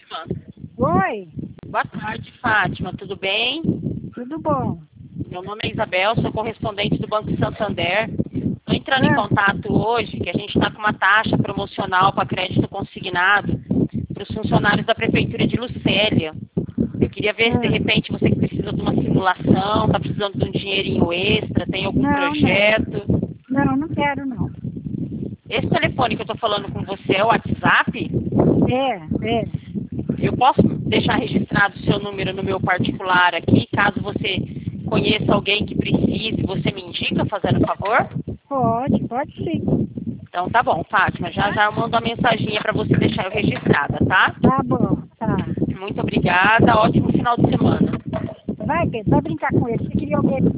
Oi, Boa tarde, Fátima. Tudo bem? tudo bom? Meu nome é Isabel, sou correspondente do Banco Santander. Estou entrando em Ah, contato hoje que a gente está com uma taxa promocional para crédito consignado para os funcionários da Prefeitura de Lucélia. Eu queria ver se de ah. repente você que precisa de uma simulação, está precisando de um dinheirinho extra, tem algum Não, não. projeto. Não, não quero não. Esse telefone que eu estou falando com você é o WhatsApp? É. Eu posso deixar registrado o seu número no meu particular aqui, caso você conheça alguém que precise, você me indica, fazendo favor? Pode sim. Então tá bom, Fátima, já já eu mando uma mensaginha para você deixar eu registrada, tá? Tá bom, tá. Muito obrigada, ótimo final de semana. Vai, Pedro, vai brincar com ele. Você queria alguém